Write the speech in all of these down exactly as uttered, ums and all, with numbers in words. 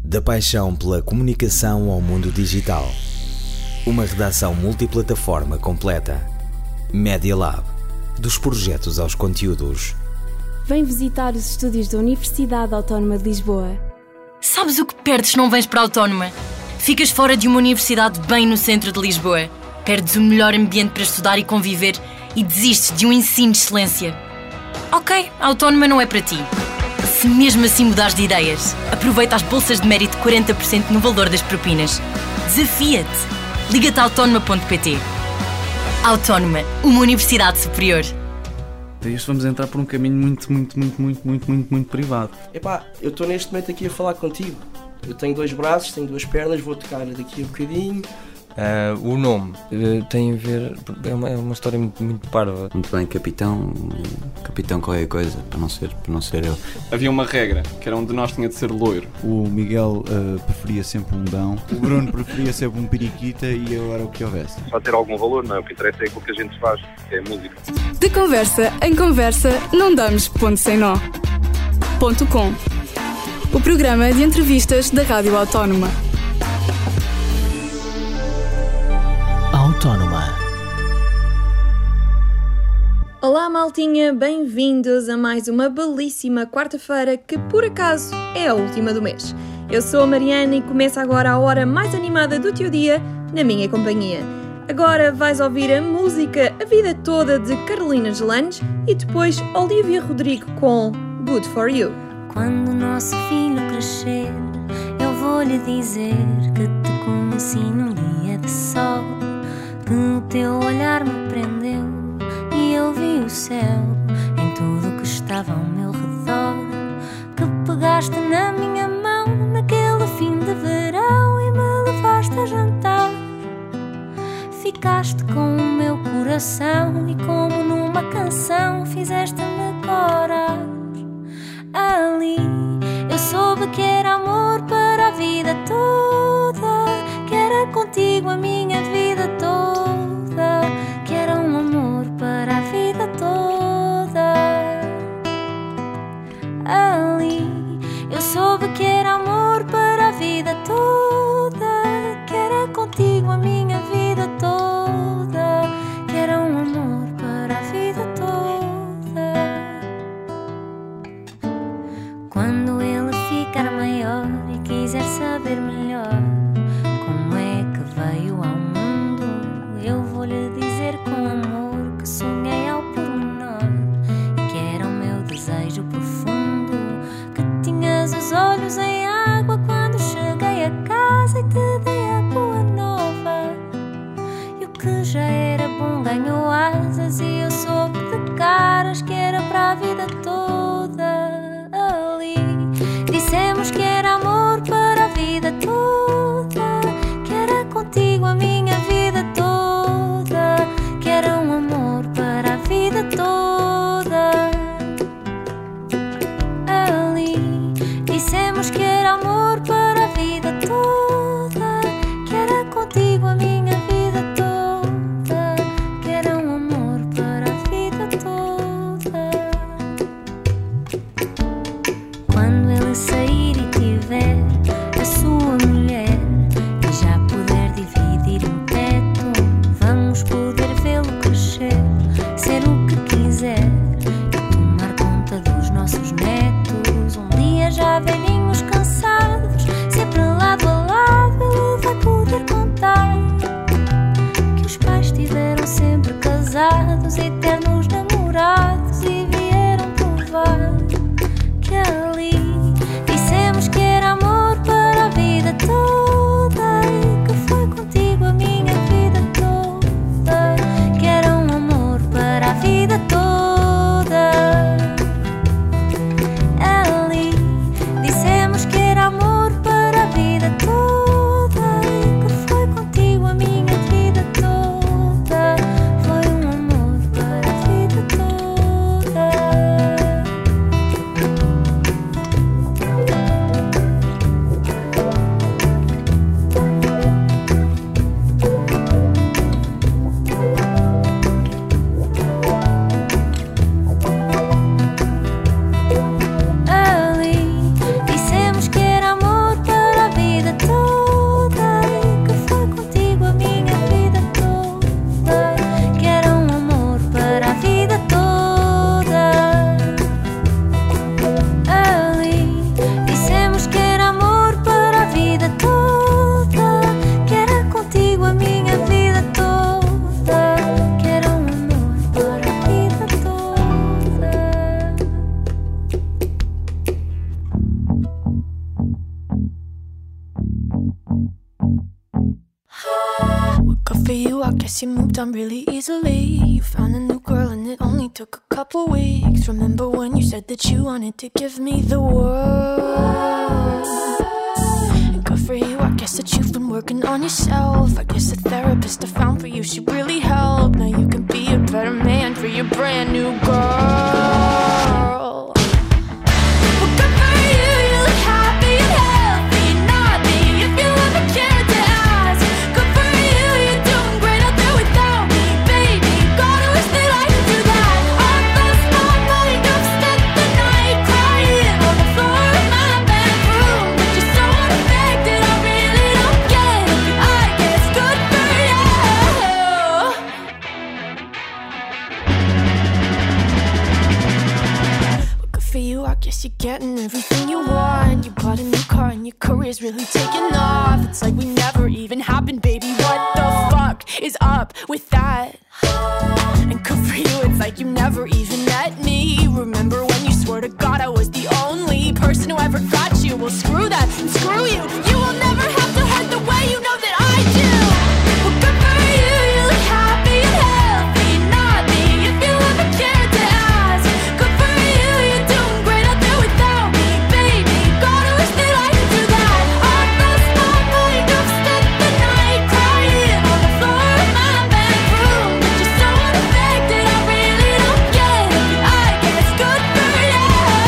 Da paixão pela comunicação ao mundo digital. Uma redação multiplataforma completa. Media Lab. Dos projetos aos conteúdos. Vem visitar os estúdios da Universidade Autónoma de Lisboa. Sabes o que perdes se não vens para a Autónoma? Ficas fora de uma universidade bem no centro de Lisboa. Perdes o melhor ambiente para estudar e conviver e desistes de um ensino de excelência. Ok, a Autónoma não é para ti. Se mesmo assim mudares de ideias, aproveita as bolsas de mérito de quarenta por cento no valor das propinas. Desafia-te! Liga-te a autónoma ponto pt. Autónoma, uma universidade superior. Isto vamos entrar por um caminho muito, muito, muito, muito, muito, muito, muito privado. Epá, eu estou neste momento aqui a falar contigo. Eu tenho dois braços, tenho duas pernas, vou tocar daqui a um bocadinho. Uh, o nome uh, tem a ver... É uma, é uma história muito, muito parva. Muito bem, capitão... Capitão qualquer coisa, para não ser, para não ser eu. Havia uma regra, que era um de nós tinha de ser loiro. O Miguel uh, preferia sempre um Dão. O Bruno preferia sempre um periquita e eu era o que houvesse. Pode ter algum valor, não é? O que interessa é aquilo que a gente faz, que é a música. De conversa em conversa, não damos ponto sem nó. Ponto com. O programa de entrevistas da Rádio Autónoma. Autónoma. Olá maltinha, bem-vindos a mais uma belíssima quarta-feira que por acaso é a última do mês. Eu sou a Mariana e começa agora a hora mais animada do teu dia na minha companhia. Agora vais ouvir a música A Vida Toda de Carolina Deslandes e depois Olivia Rodrigo com Good For You. Quando o nosso filho crescer, eu vou-lhe dizer que te conheci num dia de sol, que o teu olhar me prendeu e eu vi o céu em tudo que estava ao meu redor, que pegaste na minha mão naquele fim de verão e me levaste a jantar. Ficaste com o meu coração e como numa canção fizeste-me corar. Ali eu soube que era amor para a vida toda, que era contigo a minha vida toda, que era um amor para a vida toda. Ali eu soube que era amor para a vida toda, que era contigo a minha vida toda, que era um amor para a vida toda. Quando ele ficar maior e quiser saber melhor como é que veio ao mundo, eu vou-lhe dizer com amor que sonhei ao pormenor e que era o meu desejo profundo, que tinhas os olhos em água quando cheguei a casa e te dei a boa nova. E o que já era bom ganhou asas e eu soube de caras que era para a vida toda. Ali dissemos que era amor para a vida toda, que era contigo a minha vida toda, que era um amor para a vida toda. Ali dissemos que era amor para a vida toda, que era contigo a minha vida toda, que era um amor para a vida toda. Quando ele sair e tiver a sua mulher e já puder dividir um teto, vamos poder vê-lo crescer, ser o que quiser e tomar conta dos nossos netos. Um dia já velhinhos cansados for you, I guess you moved on really easily. You found a new girl and it only took a couple weeks. Remember when you said that you wanted to give me the world? And good for you, I guess that you've been working on yourself. I guess the therapist I found for you, she really helped. Now you can be a better man for your brand new girl. You're getting everything you want. You bought a new car and your career's really taking off. It's like we never even happened, baby. What the fuck is up with that? And good for you, it's like you never even met me. Remember when you swore to God I was the only person who ever got you? Well, screw that and screw you. You will never have to hurt the way you know that I do. Well, good for you, you look happy and healthy. Not me, if you ever cared to ask. Good for you, you're doing great out there without me, baby. Gotta wish that I could do that. I lost my mind, I've spent the night crying on the floor of my bedroom. But you're so unaffected, I really don't get it. But I guess good for you.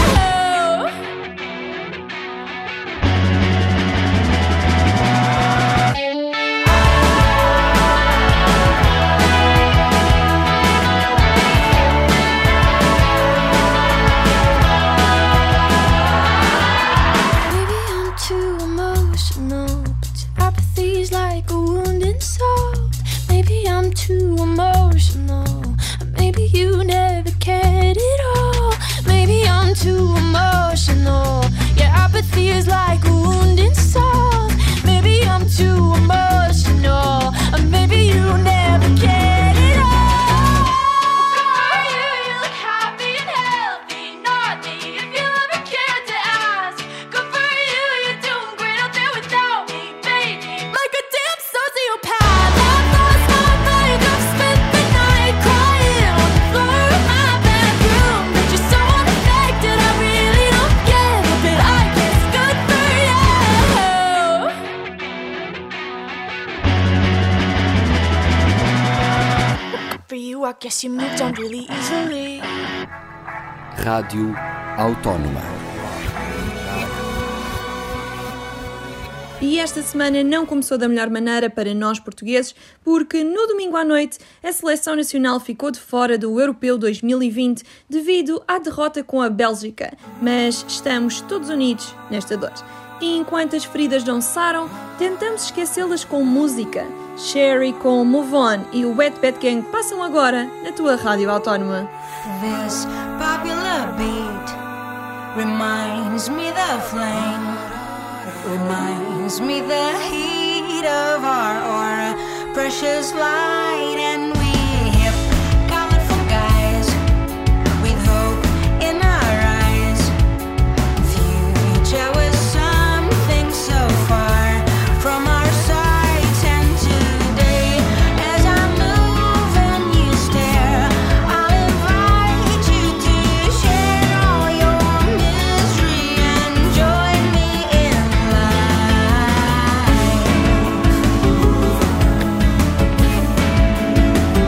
Maybe I'm too emotional, but your apathy's like a wounded soul. Maybe I'm too emotional, or maybe you never cared at all. Maybe I'm too emotional, your apathy is like a wounded soul. Maybe I'm too emotional, or maybe you never cared at all. Good for you, you look happy and healthy. Not me, if you ever cared to ask. Good for you, you're doing great out there without me, baby. Like a damn sociopath. I've lost my mind, I've spent the night crying on the floor of my bedroom. But you're so unaffected, I really don't get it. But I guess good for you. Good for you, I guess you moved on really easily. Rádio Autónoma. E esta semana não começou da melhor maneira para nós portugueses, porque no domingo à noite a seleção nacional ficou de fora do Europeu dois mil e vinte devido à derrota com a Bélgica. Mas estamos todos unidos nesta dor. E enquanto as feridas não saram, tentamos esquecê-las com música. Sherry com Move On e o Wet Bad Gang passam agora na tua Rádio Autónoma. This popular beat reminds me the flame, reminds me the heat of our aura, precious light, and we hip, colorful guys with hope in our eyes. Future was something so far from our sights, and today as I move and you stare, I'll invite you to share all your misery and join me in life.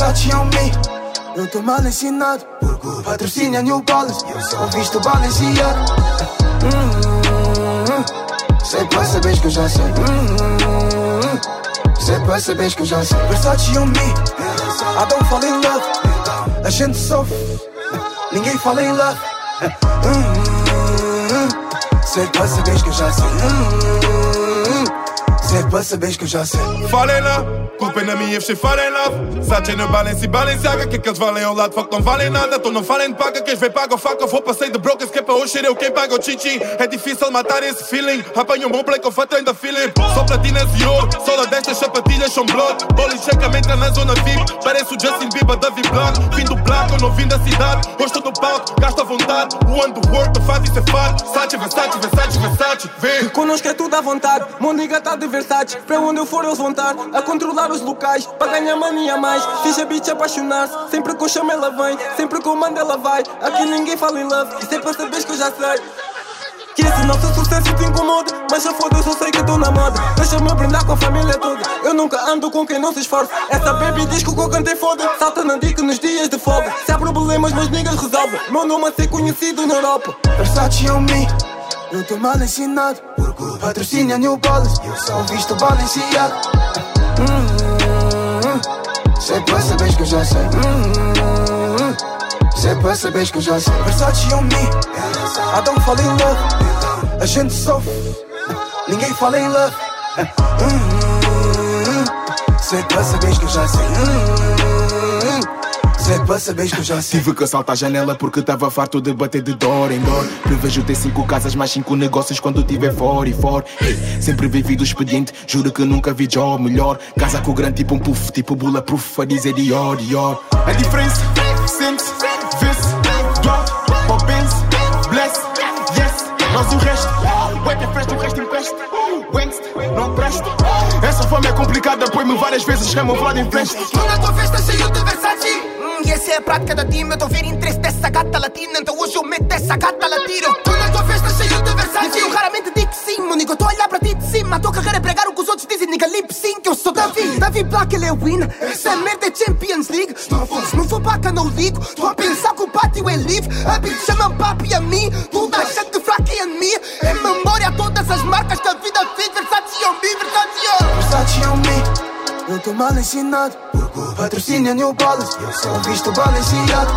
Versace on me, eu tô mal ensinado. Patrocínio New Balance, eu visto Balenciaga. Hum, sei pra saberes que eu já sei. Hum, sei pra saberes que eu já sei. Versace on me, I don't fall in love. A gente sofre, ninguém fala em love. Hum, sei pra saberes que eu já sei. Hum, sei pra saberes que eu já sei. Fall in love, culpa na minha, fechei fall in love. Versace na Balance e Balenciaga, que aqueles valem ao lado, fuck não valem nada. Tô não falem de paga, queres ver paga ou faca. Vou passei de brokers, que é para hoje ser eu quem paga o chin-chin. É difícil matar esse feeling. Apanho um bom play com fato ainda feeling. Só platinas e ouro, sola destas sapatilhas são blood. Bola e checa me entra na zona V I P. Parece o Justin Bieber da V-Block. Vim do black, eu não vim da cidade. Hoje tô no palco, gasto à vontade. O ano do work, não faz isso é fato. Versace, Versace, Versace, Versace, vem. Connosco é tudo à vontade. Meu nigga tá de Versace. Para onde eu for eles vão estar a controlar os locais, para ganhar money a mais. Fiz a bitch apaixonar-se. Sempre que eu chamo ela vem, sempre que eu mando ela vai. Aqui ninguém fala em love, isso é para saberes que eu já sei. Que esse nosso sucesso te incomoda, mas já foda-se, eu sei que estou na moda. Deixa-me brindar com a família toda. Eu nunca ando com quem não se esforça. Essa baby diz que o que eu cantei foda. Salta na dica nos dias de folga. Se há problemas, meus niggas resolvem. Meu nome a ser conhecido na Europa. Versace on me, eu tô mal ensinado. Patrocínio New Balance, eu só visto Balenciaga. Hum, sei pra saberes que eu já sei. Hum, sei pra saberes que eu já sei. Versace on me, I don't fall in love. A gente sofre, ninguém fala em love. Hum, sei pra saberes que eu já sei. Hum, sei pra saberes que eu já sei. Tive que saltar a janela porque tava farto de bater de dor em dor. Prevejo ter cinco casas mais cinco negócios quando tiver fora e fora. Hey, sempre vivi do expediente, juro que nunca vi job melhor. Casa com o grande tipo um puff, tipo bulletproof a dizer Dior, Dior. A diferença, sente-se, vê-se, drop, pop Benz, bless, yes. Nós o resto, ué que festa, o resto empeste. Wednesday, não presta. Essa fama é complicada, põe-me várias vezes, chamam Vlad em flash. Estou na tua festa cheio de Versace. Hum, e essa é a prática da time. Eu tô a ver interesse dessa gata latina, então hoje eu meto essa gata latina. Estou na tua festa cheio de Versace. Eu raramente digo que sim, meu nigga, estou a olhar para ti de cima. A tua carreira é pregar o que os outros dizem, nigga, lip sync. Eu sou Davi, Davi Black, ele é win. Essa merda é Champions League. Se não for paca, não ligo. Estou a pensar que o pátio é livre. A bitch chama papi a mim. Tudo a gente fraca e a mim. Em memória a todas as marcas que a vida fez. Versace on me, Versace on. Versace on me, eu tô mal ensinado. Patrocínio New Balance, eu só visto Balenciaga.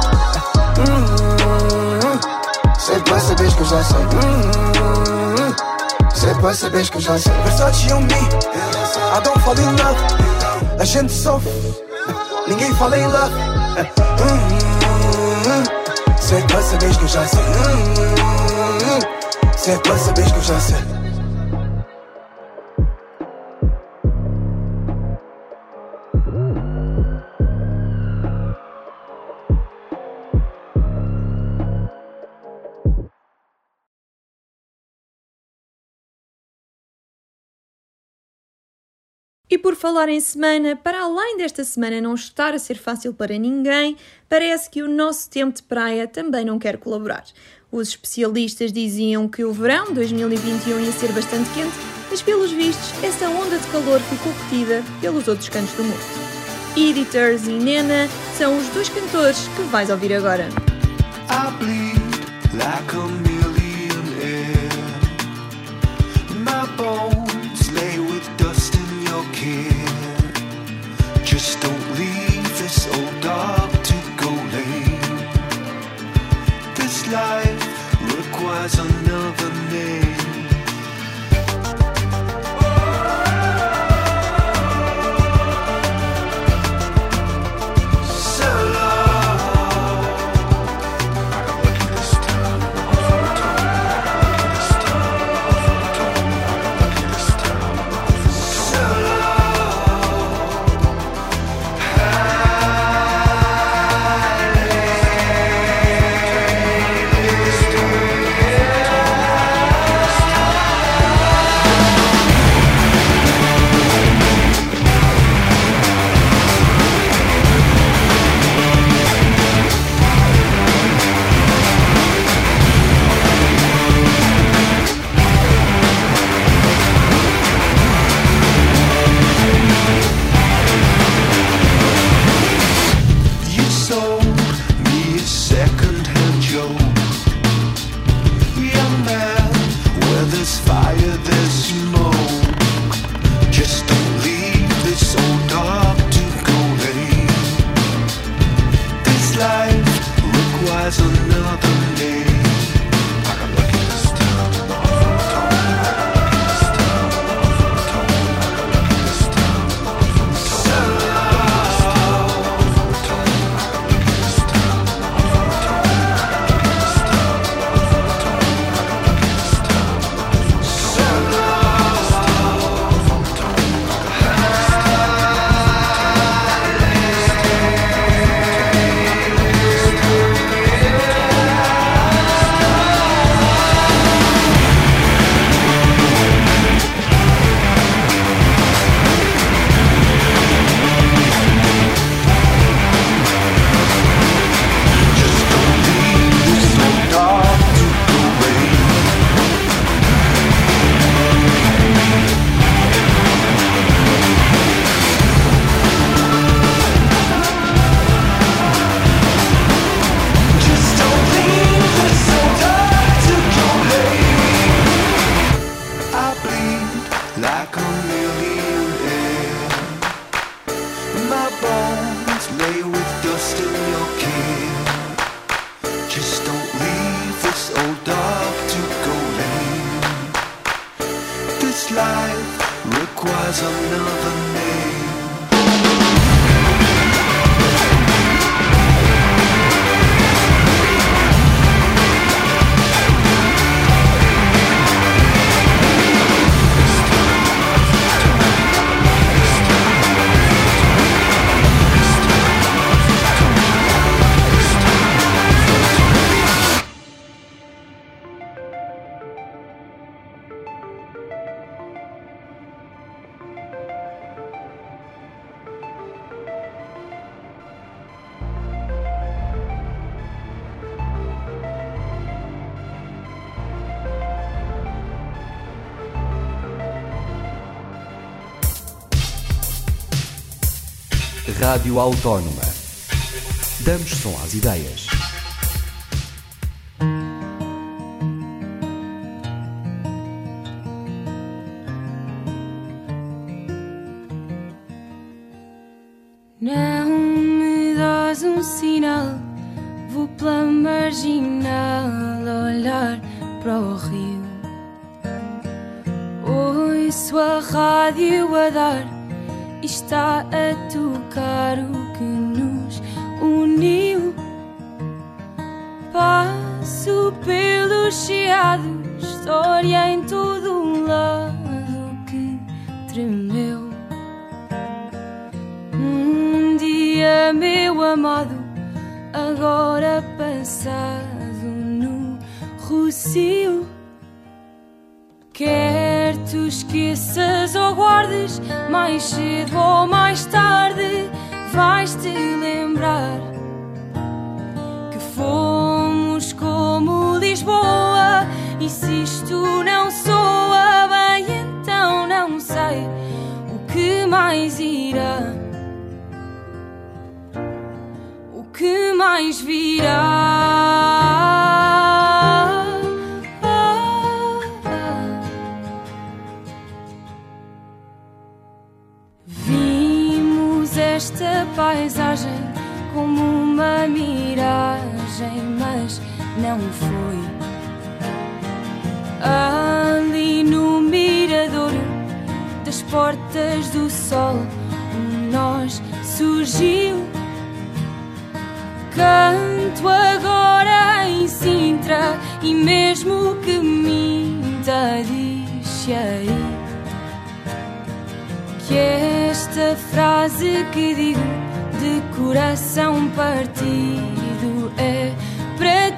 Hum, sei pra saberes que eu já sei. Hum, sei pra saberes que eu já sei. Versace on me, I don't fall in love. A gente sofre, ninguém fala em love. Hum, sei pra saberes que eu já sei. Hum, sei pra saberes que eu já sei. E por falar em semana, para além desta semana não estar a ser fácil para ninguém, parece que o nosso tempo de praia também não quer colaborar. Os especialistas diziam que o verão dois mil e vinte e um ia ser bastante quente, mas pelos vistos essa onda de calor ficou retida pelos outros cantos do mundo. Editors e Nena são os dois cantores que vais ouvir agora. I bleed like a millionaire. My bones lay with dust in your care. Just don't leave this old dog to go lame. This life requires another name. Yeah. requires another name. Like I'm lucky this time, I'm awful tall. Like I'm lucky this time, I'm awful tall. Like I'm lucky this time, I'm awful tall. Rádio Autónoma. Damos som às ideias. Não me dás um sinal, vou pela marginal olhar para o rio. Ouço a rádio a dar, está a tocar o que nos uniu. Passo pelos chiados, história em todo um lado que tremeu. Um dia, meu amado, agora passado no Rocio. Quer tu esqueças ou guardes, mais cedo ou mais tarde vais-te lembrar que fomos como Lisboa. E se isto não soa bem, então não sei o que mais irá, o que mais virá. Esta paisagem como uma miragem, mas não foi. Ali no mirador das portas do sol, um nós surgiu. Canto agora em Sintra e mesmo que minta, diz aí que esta frase que digo de coração partido é para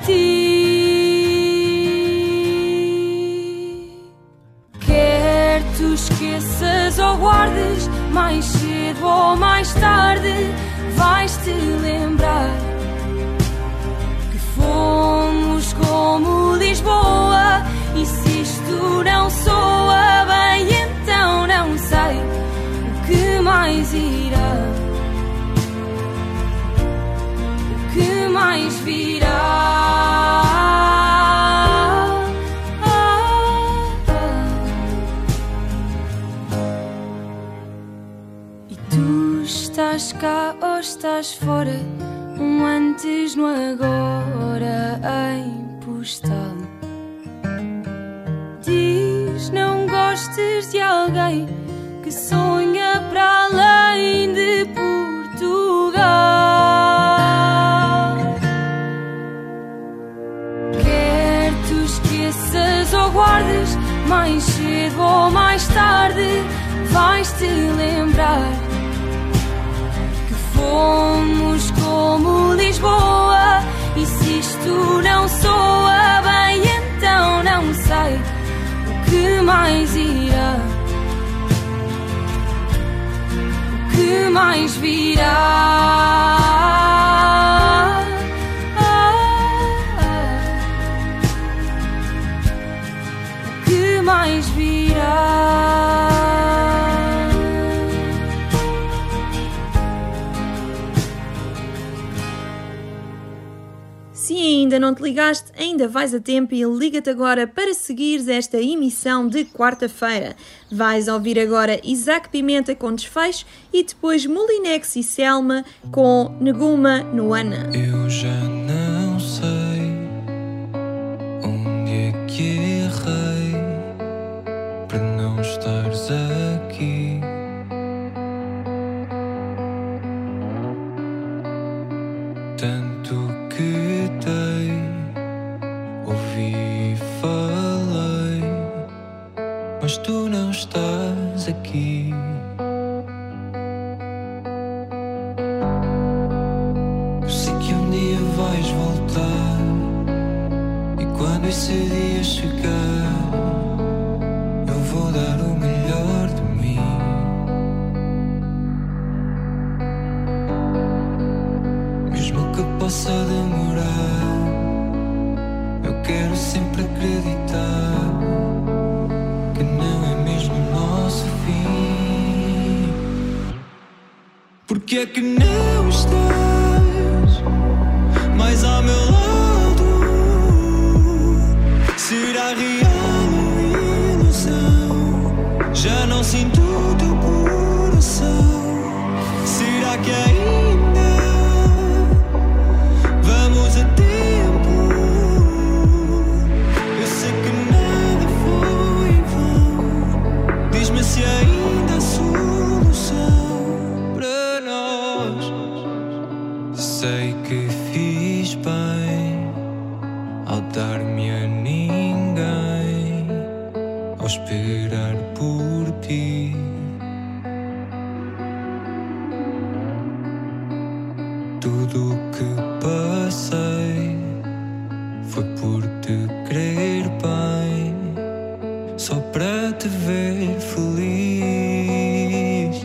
ti. Quer tu esqueças ou guardes, mais cedo ou mais tarde vais-te lembrar que fomos como Lisboa. E se isto não soa bem, então não sei o que mais irá, o que mais virá. Ah, ah. E tu estás cá ou estás fora, um antes no agora em postal. Diz não gostes de alguém que sonha para além de Portugal. Quer tu esqueças ou guardes, mais cedo ou mais tarde vais-te lembrar que fomos como Lisboa. E se isto não soa bem, então não sei o que mais irá, o que mais virá. O que mais virá. Se ainda não te ligaste, ainda vais a tempo e liga-te agora para seguires esta emissão de quarta-feira. Vais ouvir agora Isaac Pimenta com Desfecho e depois Molinex e Selma com Neguma Nuana. Eu já não sei onde é que errei para não estares aqui. Tanto que dei, ouvi e falei, mas tu não estás aqui. Eu sei que um dia vais voltar, e quando esse dia chegar, eu vou dar o melhor de mim. Mesmo que possa demorar, eu quero sempre acreditar que não é mesmo o nosso fim. Porque é que não estás mais ao meu lado? Será real ou ilusão? Já não sinto o teu coração. Será que ainda vamos a tempo? Eu sei que nada foi em vão. Diz-me se ainda há solução para nós. Sei que fiz bem ao dar-me a ninguém, ao esperar por ti. Tudo o que passei foi por te querer bem, só para te ver feliz.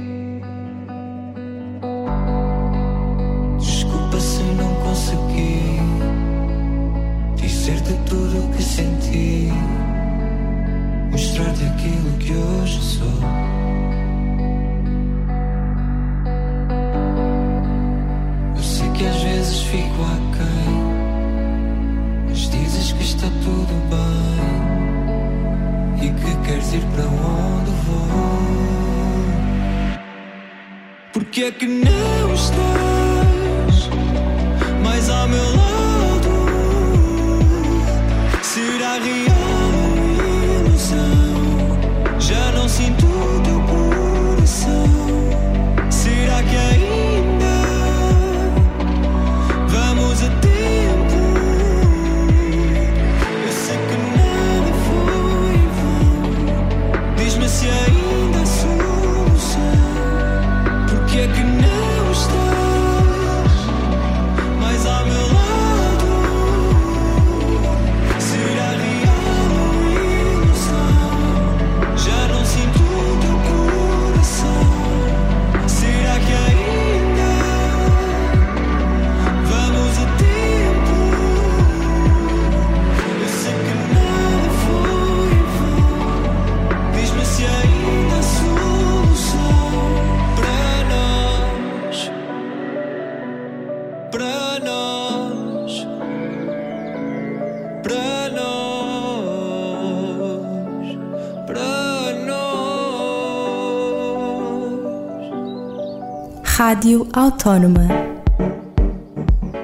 Desculpa se não consegui dizer-te tudo o que senti, mostrar-te aquilo que hoje sou. Que às vezes fico aquém, mas dizes que está tudo bem e que queres ir para onde vou. Porque é que não estás mais ao meu lado? Será real ou ilusão? Já não sinto o teu coração. Será que ainda vamos a tempo? Eu sei que nada foi em vão. Diz-me se ainda há solução. Porque é que não estás mais ao meu lado? Será real ou ilusão? Já não sinto o teu coração. Será que ainda vamos a tempo? Eu sei que nada foi em vão. Diz-me se ainda há solução para nós, para nós, para nós, para nós. Rádio Autónoma.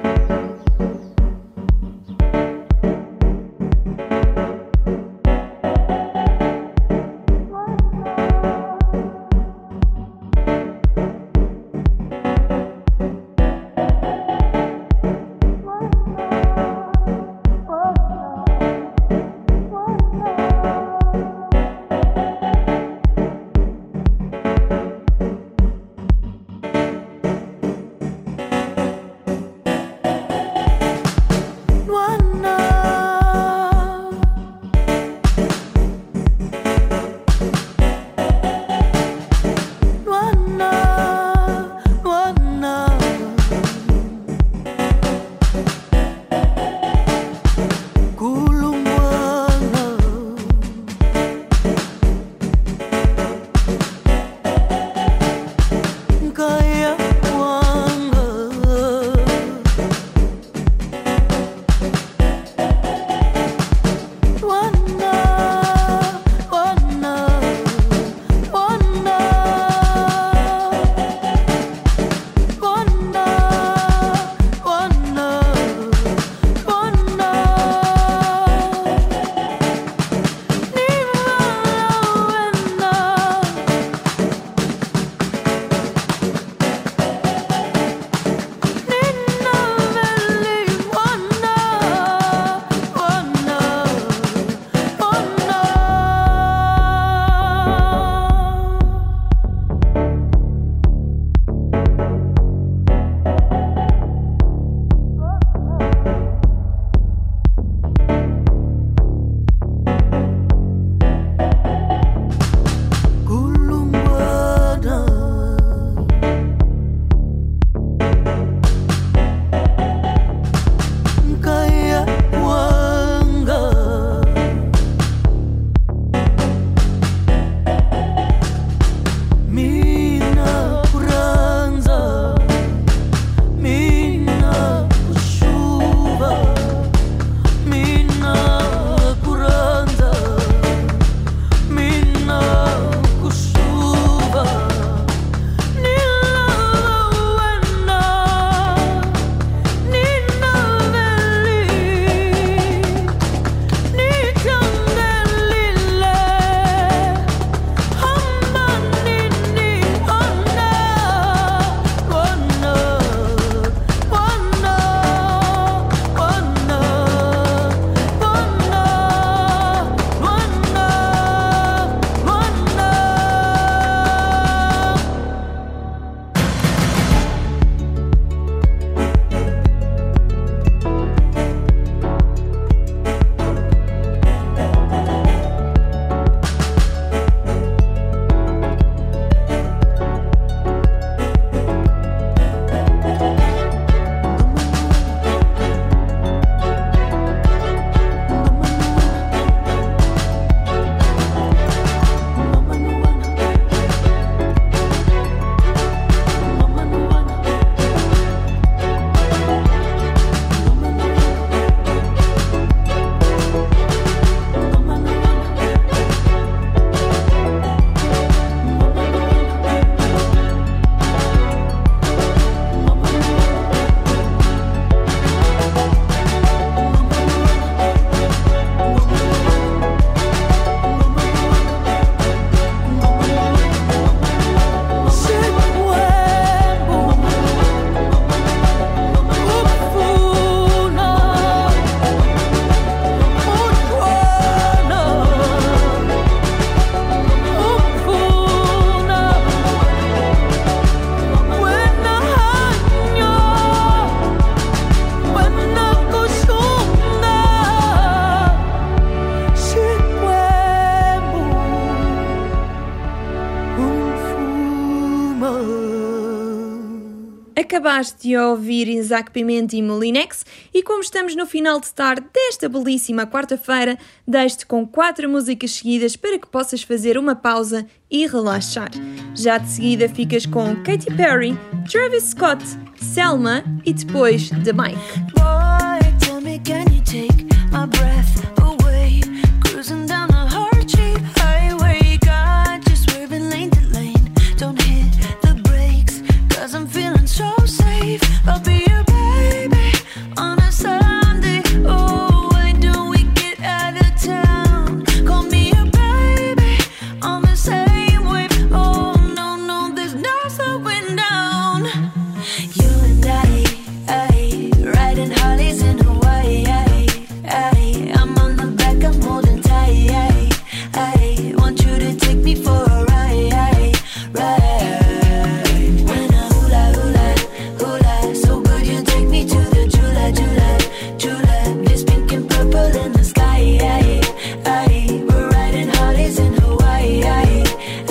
Acabaste de ouvir Isaac Pimenta e Molinex e como estamos no final de tarde desta belíssima quarta-feira, deixo-te com quatro músicas seguidas para que possas fazer uma pausa e relaxar. Já de seguida ficas com Katy Perry, Travis Scott, Selma e depois The Mike. Boy, tell me, can you take my breath away? Cruising down the hard cheap highway, got you swerving lane to lane. Don't hit the brakes, cause I'm feeling so safe. I'll be your baby on a Sunday. Oh, why don't we get out of town? Call me your baby on the same wave. Oh, no, no, there's no slowing down. You and I, I riding Harleys in Hawaii. I, I, I'm on the back, I'm holding tight. I, I want you to take me for a ride, ride. When I hula, hula, hula, so good you take me to the Jula, Jula, Jula. It's pink and purple in the sky. I, I, we're riding Harleys in Hawaii. I,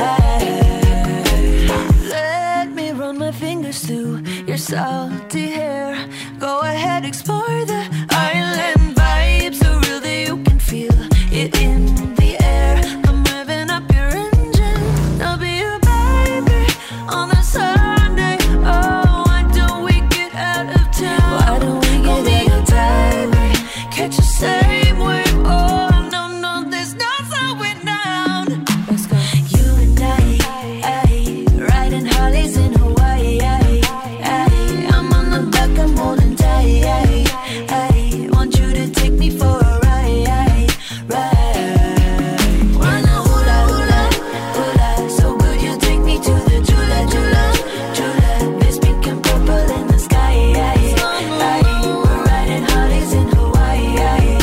I, let me run my fingers through your salty hair. Go ahead, explore the island vibe, so real that you can feel it in the air. I'm revving up your engine. I'll be your baby on a Sunday. Oh, why don't we get out of town? Why don't we get out of town? Baby, catch the same wave. Oh, no, no, there's no slowing down. Let's go. You and I, I, riding Harleys in Hawaii. I, I, I'm on the back, I'm holding tight. I, I want you to take me for a ride, ride. Wanna hula, hula, hula, so good you take me to the Jula, Jula, Jula. There's pink and purple in the sky. I, I, we're riding Harleys in Hawaii. I,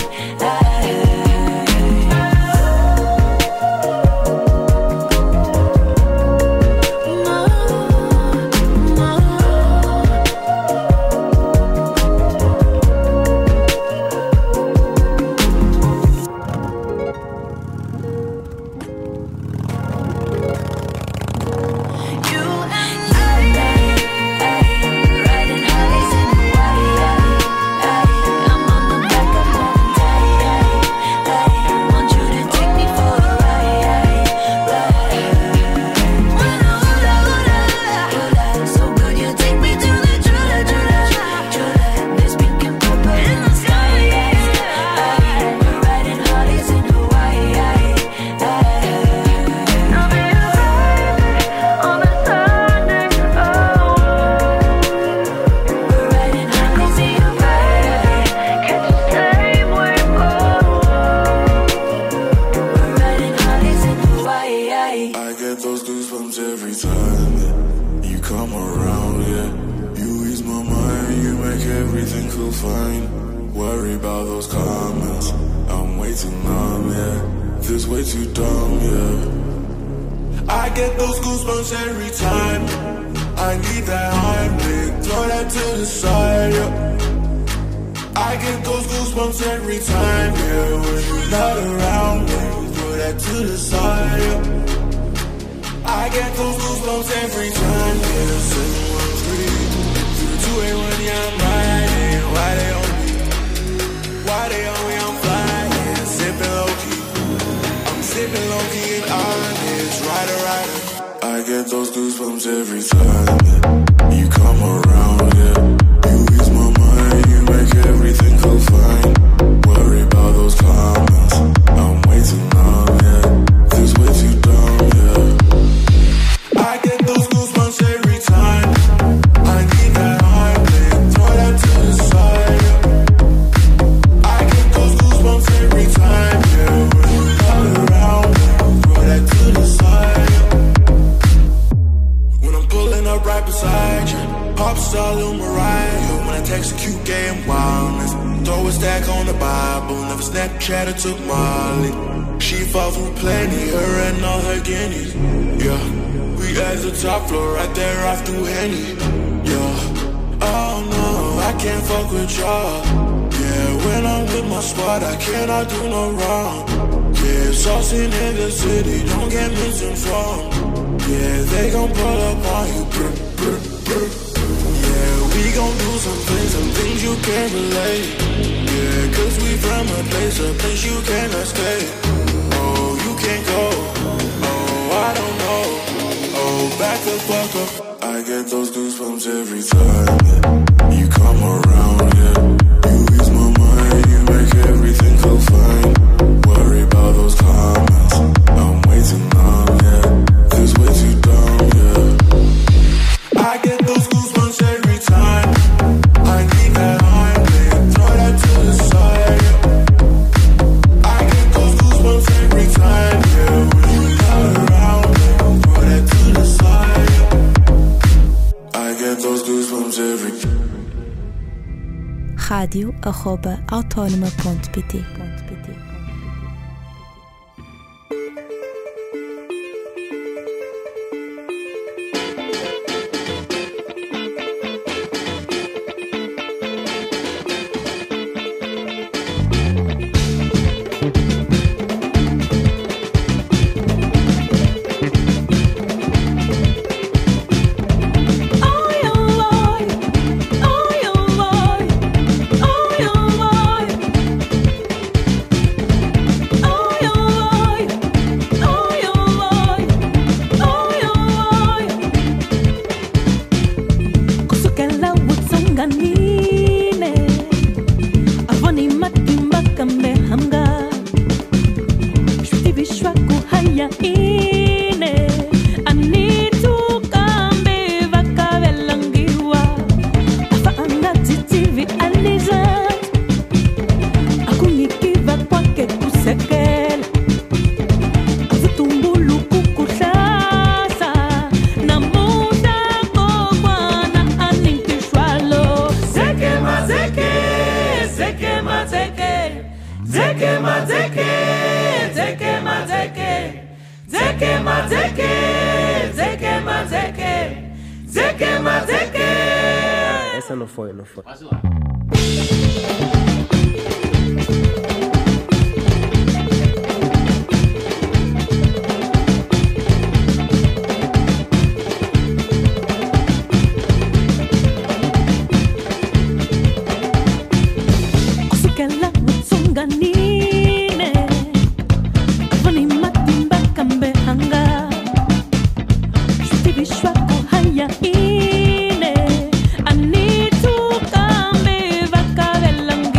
I get those goosebumps every time you come around, yeah. You ease my mind, you make everything feel fine. Worry about those comments, I'm way too numb, yeah. This way too dumb, yeah. I get those goosebumps every time I need that Heimlich, throw that to the side, yeah. I get those goosebumps every time, yeah. When you're not around me, throw that to the side, yeah. I get those goosebumps every time, yeah. seven one three, two eight one, yeah, I'm riding. Why they on me? Why they on me? I'm flying, sipping low-key. I'm sipping low-key and honest, rider, rider. I get those goosebumps every time, yeah. You come around, yeah. You ease my mind, you make everything feel fine. Worry about those comments, I'm way too numb, yeah. This way too dumb, yeah. I get those goosebumps every time I need that Heimlich, throw that to the side, yeah. I get those goosebumps every time, yeah. When you're not around, throw that to the side, yeah. When I'm pulling up right beside you, pop star Lil Mariah. When I text a cute gay and wildness, throw a stack on the Bible, never Snapchat or took Molly. She fought through plenty, her and all her guineas, yeah. We at the top floor, right there off through Henny, yeah. Oh no, I can't fuck with y'all, yeah. When I'm with my squad, I cannot do no wrong, yeah. Saucing in the city, don't get misinformed, yeah. They gon' pull up on you, brr, brr, brr. Yeah, gon' do some things, some things you can't relate. Yeah, cause we from a place, a place you cannot stay. Oh, you can't go. Oh, I don't know. Oh, back the fuck up. I get those goosebumps every time, yeah. You come around, yeah. You ease my mind, you make everything feel fine. Worry about those comments, I'm way too numb, yeah. Cause way too dumb, yeah. I get those goosebumps every time. I need that high, man, throw that to the side, yeah. I get those goosebumps every time, yeah. When you come around, man, throw that to the side, yeah. I get those goosebumps every time. rádio arroba autónoma ponto pt. Essa não foi, não foi. Quase lá. Ine, I need to come back.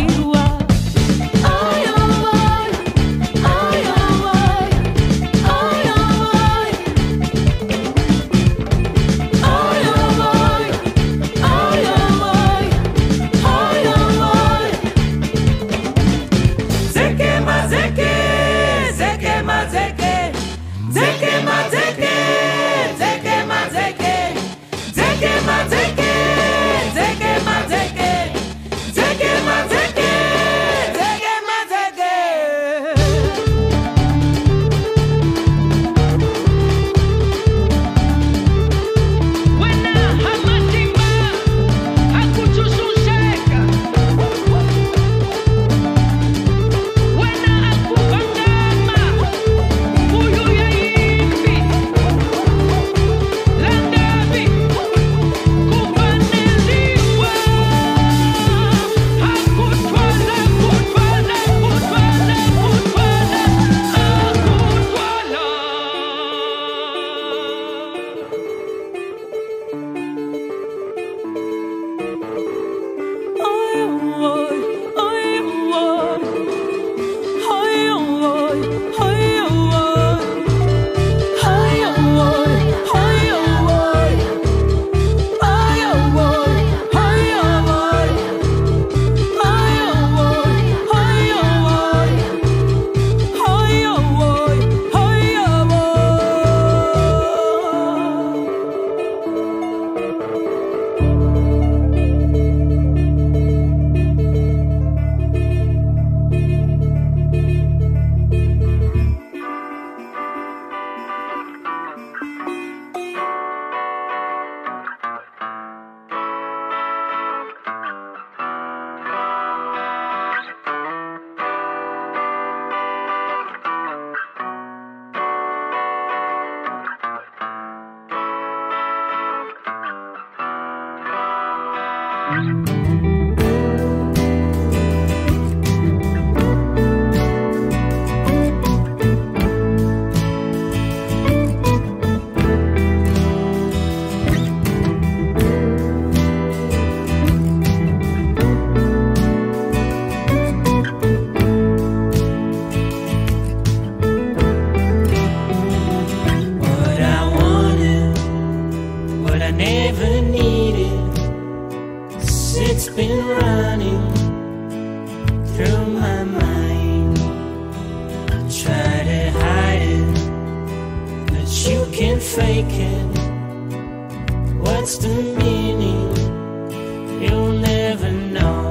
running through my mind. I try to hide it, but you can fake it. What's the meaning? You'll never know.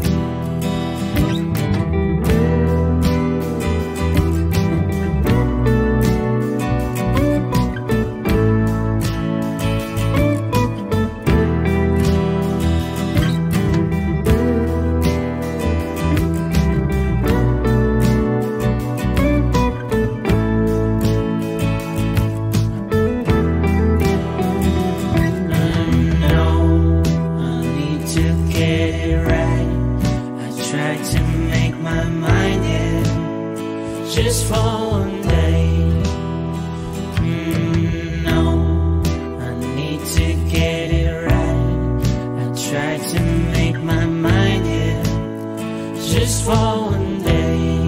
Just for one day. Mm, no, I need to get it right. I tried to make my mind, yeah, just for one day.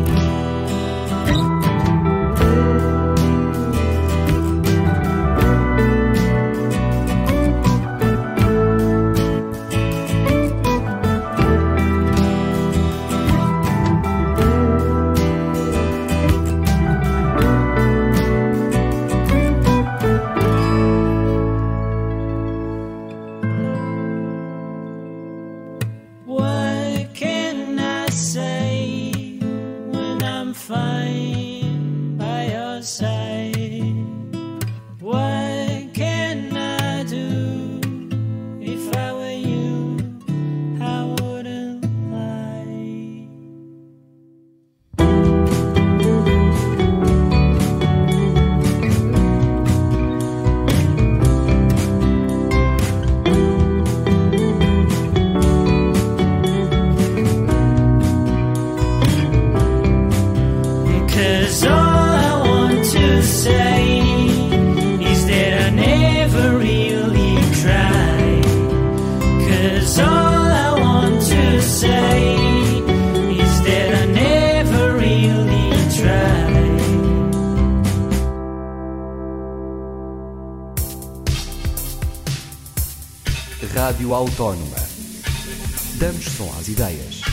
Rádio Autónoma. Damos som às ideias.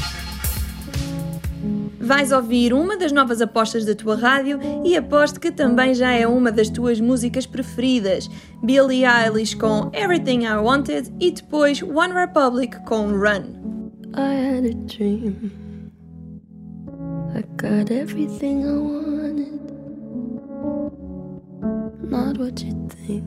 Vais ouvir uma das novas apostas da tua rádio e aposto que também já é uma das tuas músicas preferidas. Billie Eilish com Everything I Wanted e depois One Republic com Run. I had a dream. I got everything I wanted. Not what you think.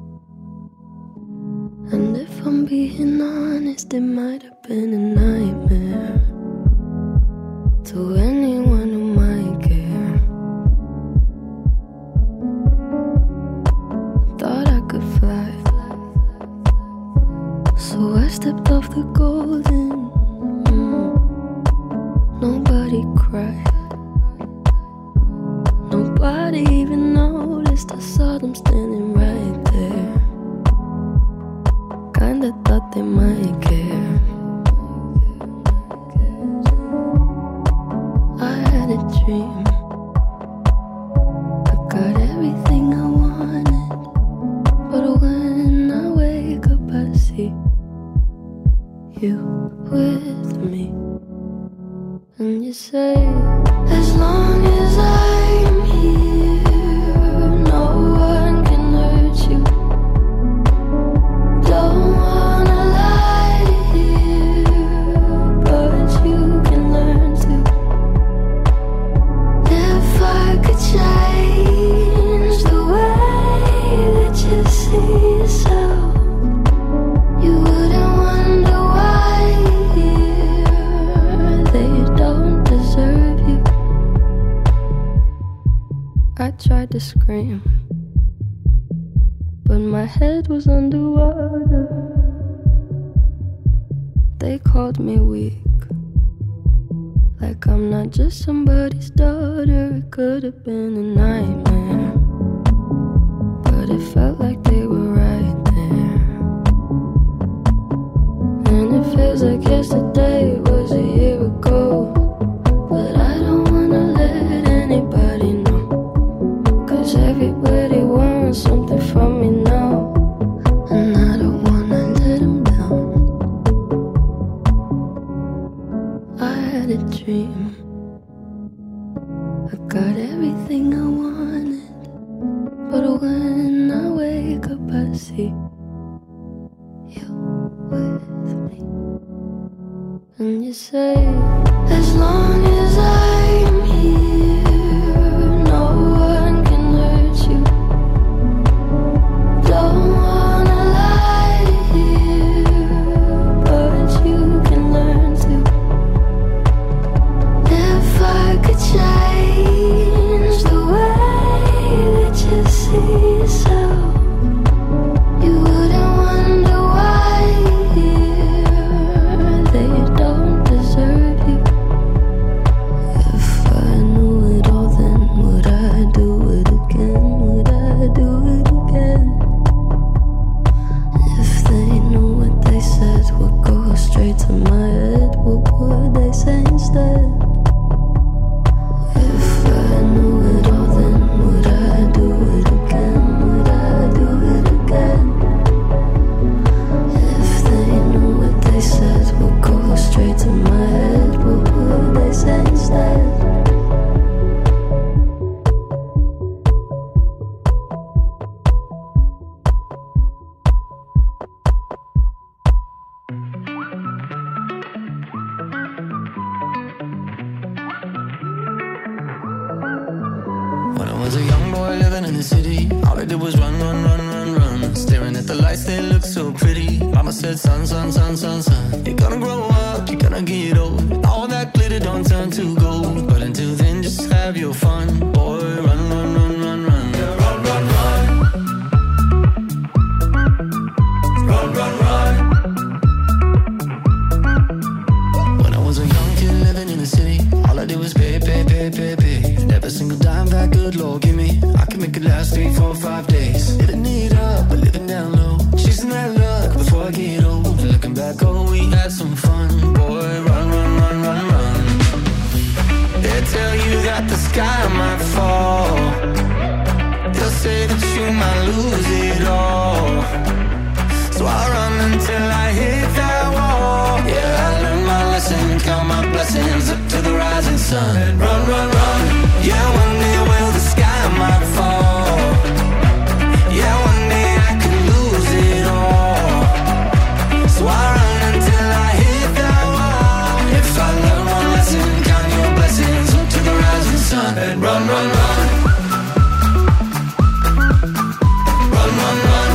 And if I'm being honest, it might have been a nightmare to anyone who might care. Thought I could fly, so I stepped off the golden. Mm. Nobody cried, nobody even noticed. I saw them standing right there. Kinda thought they might care. I had a dream. I got everything I wanted, but when I wake up I see you with me. And you say, as long as I'm here, no one can hurt you. Don't wanna lie here, but you can learn to. If I could change the way that you see yourself, you wouldn't wonder why here they don't deserve you. I tried to scream, but my head was underwater. They called me weak, like I'm not just somebody's daughter. It could have been a nightmare, but it felt like they were right there. And it feels like yesterday was a year ago, but I don't wanna let anybody know, 'cause everybody wants something from me now, and I don't wanna let them down. I had a dream. I got everything I wanted, but when I wake up I see you with me. And you say, as long as I'm here, no one can hurt you. Don't wanna lie here, but you can learn to. If I could change the way that you see yourself, you wouldn't wonder why here they don't deserve you. If I knew it all, then would I do it again? Would I do it again? If they knew what they said would go straight to my head, what would they say instead? If I knew it all, then would I do it again? Would I do it again? If they knew what they said would go straight to my head, what would they say instead? When I was a young boy living in the city, all I did was run, run, run, run, run. Staring at the lights, they look so pretty. Mama said, son, son, son, son, son, you're gonna grow up, you're gonna get old. All that glitter don't turn to gold. But until then, just have your fun. Boy, run, run, run, run, run. Yeah, run, run, run. Run, run, run. When I was a young kid living in the city, all I did was pay, pay, pay, pay, pay. And every single dime that good Lord give me, I can make it last three, four, five days. Living it up, but living down low, chasing that luck before I get old. And looking back, oh, we had some fun. Boy, run, run, run, run, run. They tell you that the sky might fall. They'll say that you might lose it all. So I run until I hit that wall. Yeah, I learned my lesson, count my blessings up to the rising sun. And run, run, run. Yeah, one day, well, the sky might fall. Yeah, one day I could lose it all. So I run until I hit that wall. If I learn one lesson, count your blessings up to the rising sun. And run, run, run. Run, run, run.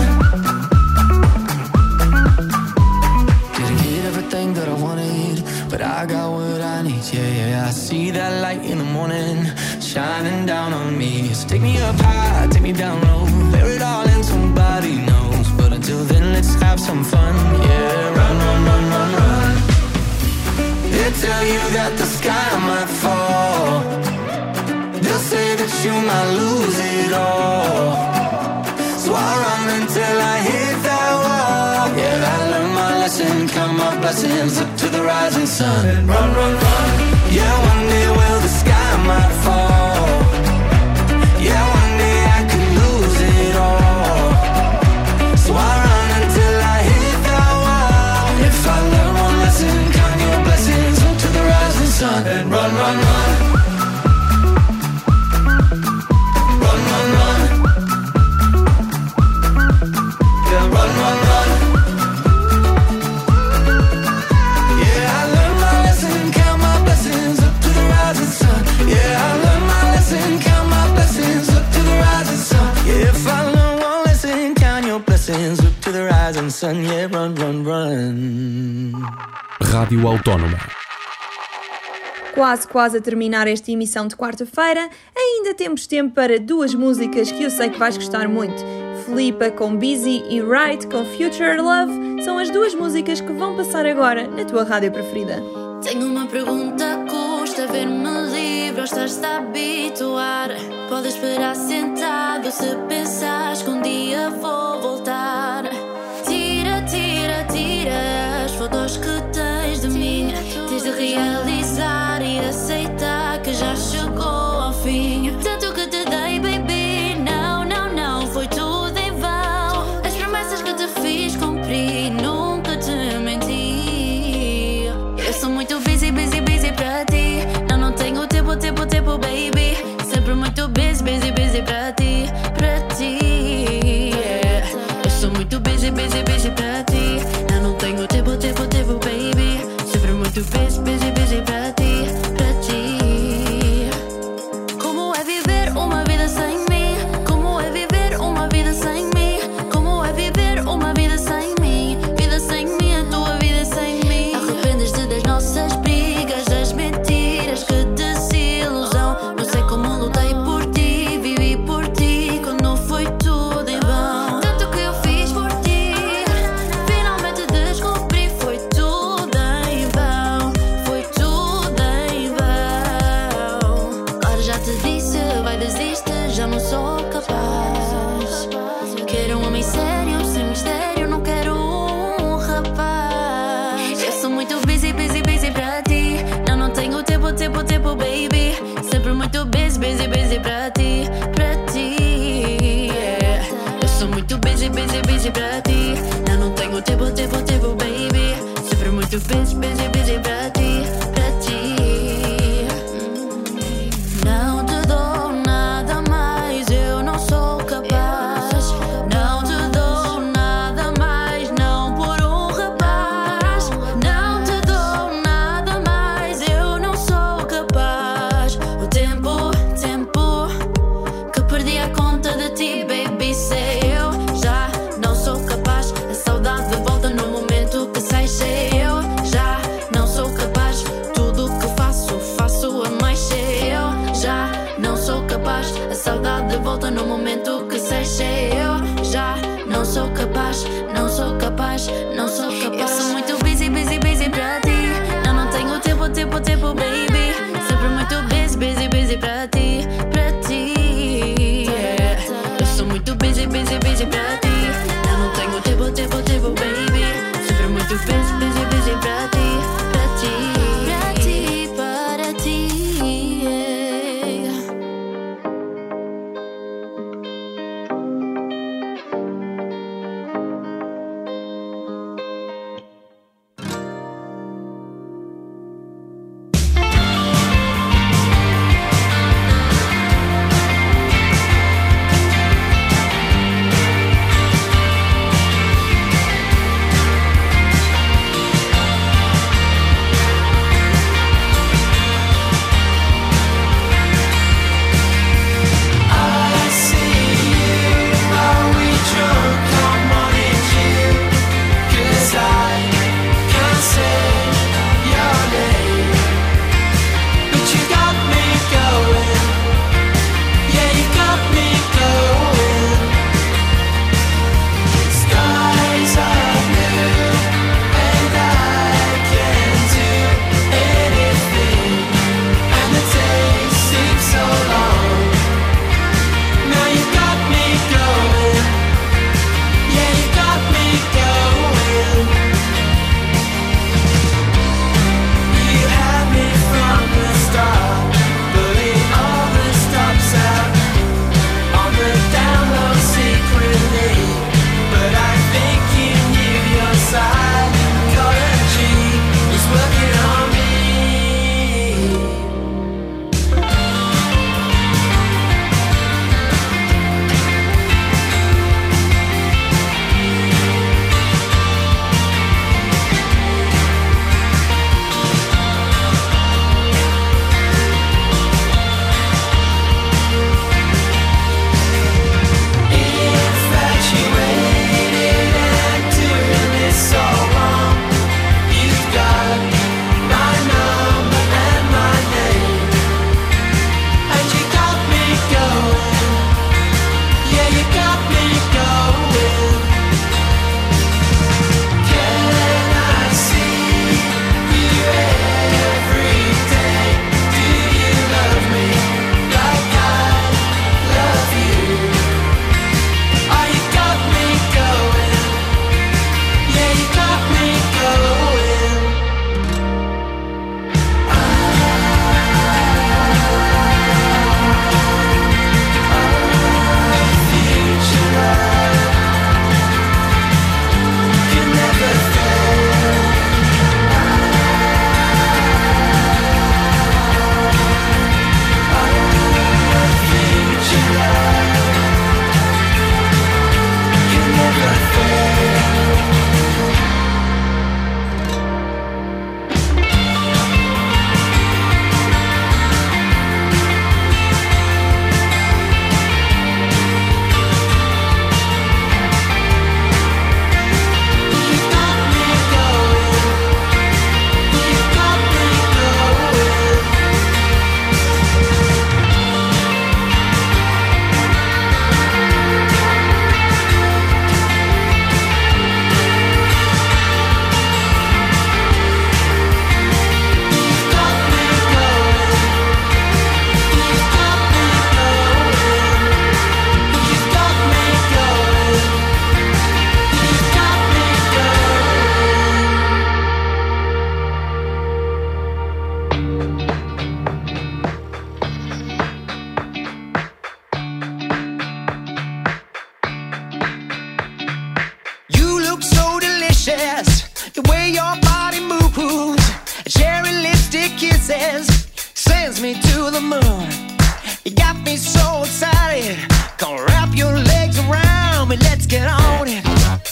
Didn't get everything that I wanted, but I got what I need. Yeah, yeah, I see that light in the morning shining down on me. So take me up high, take me down low, bear it all and somebody knows. But until then, let's have some fun. Yeah, run, run, run, run, run. They tell you that the sky might fall. They'll say that you might lose it all. So I run until I hit that wall. Yeah, I learned my lesson, count my blessings up to the rising sun. And run, run, run. Yeah, one day, well, the sky might fall. Yeah, one day I could lose it all. So I run until I hit that wall. If I learn one lesson, count your blessings up to the rising sun. And run, run, run. Run, run, run. Yeah, run, run, run. Yeah, I learned my lesson, count my blessings up to the rising sun. Yeah, I learned my lesson, count my blessings up to the rising sun. Yeah, if I learn one lesson, count your blessings up to the rising sun. Yeah, run, run, run. Rádio Autónoma. Quase, quase a terminar esta emissão de quarta-feira, ainda temos tempo para duas músicas que eu sei que vais gostar muito. Filipa com Busy e Right com Future Love são as duas músicas que vão passar agora na tua rádio preferida. Tenho uma pergunta, custa ver-me livre ou estás-te a habituar? Podes esperar sentado se pensares que um dia vou voltar. Tira, tira, tira as fotos que tens de mim. Tens de realizar e aceitar que já chegou ao fim. Tanto que te dei, baby, não, não, não, foi tudo em vão. As promessas que te fiz cumpri, nunca te menti. Eu sou muito busy, busy, busy. muito busy, busy, busy para ti, para ti. Como é viver uma vida sem mim? Como é viver uma vida sem mim? Como é viver uma vida sem mim? Vida sem mim, a tua vida sem mim. Arrependes-te das nossas brigas, das mentiras, que desilusão. Não sei como lutei por ti, vivi por ti, quando foi tudo em vão. Tanto que eu fiz por ti, finalmente descobri, foi tudo em vão. Foi tudo em vão. Agora já te disse, vai desiste, já não sou capaz. Quero um homem sério, sem mistério, não quero um rapaz. Eu sou muito busy, busy, busy para ti. Não, não tenho tempo, tempo, tempo, baby. Sempre muito busy, busy, busy para ti, para ti, yeah. Eu sou muito busy, busy, busy para ti. Não, não tenho tempo, tempo, tempo, baby. Sempre muito busy, busy, busy para ti, para ti. Não te dou nada mais, eu não sou capaz. Não te dou nada mais, não por um rapaz. Não te dou nada mais, eu não sou capaz. O tempo, tempo que perdi a conta de ti, baby, sei eu. Já não sou capaz, a saudade volta no momento que sai, sei eu. Já não sou capaz, tudo que faço, faço a mais, sei eu. Já não sou capaz, a saudade volta no momento que sai, sei eu. Já não sou capaz, não sou capaz, não sou capaz. Eu sou muito busy, busy, busy para ti. Não, não tenho tempo, tempo, tempo, baby. Sempre muito busy, busy, busy para ti, para ti, yeah. Eu sou muito busy, busy, busy para ti. Não, não tenho tempo, tempo, tempo, baby. Sempre muito busy, busy, busy para ti, para ti, para ti, para ti, yeah. sends me to the moon. You got me so excited. Come wrap your legs around me, let's get on it.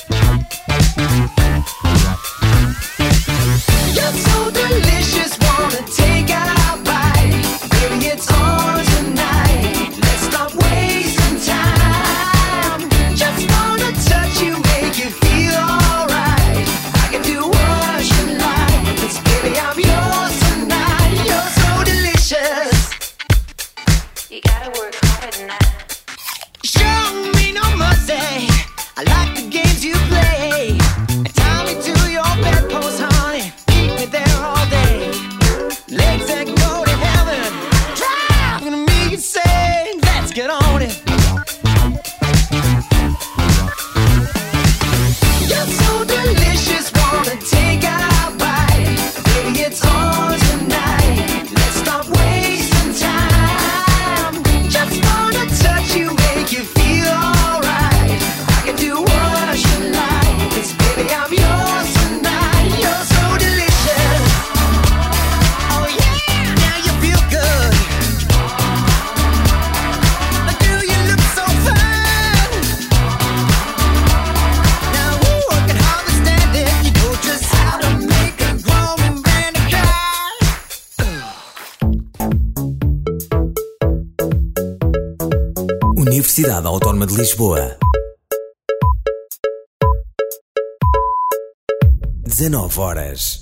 You're so delicious, wanna take a bite. Baby, it's on tonight. Let's stop wasting time. Just wanna touch you, make you feel alright. I can do what you like, 'cause baby, I'm yours tonight. You're so delicious. You gotta work hard tonight. Show me no mercy. I like the games you play. Tie me to your bedpost, honey. Keep me there all day. Legs that go to heaven. Drive gonna make it say, let's get on it. You're so delicious, wanna take a bite. Baby, it's on tonight. Let's stop wasting time. Just wanna touch you, make you feel alright. I can do what you like, 'cause baby, I'm yours tonight. You're so delicious. Oh yeah, now you feel good. But do you look so fine? Now we're working hard to stand it. You know just how to make a grown man cry. Universidade Autónoma de Lisboa. dezanove horas.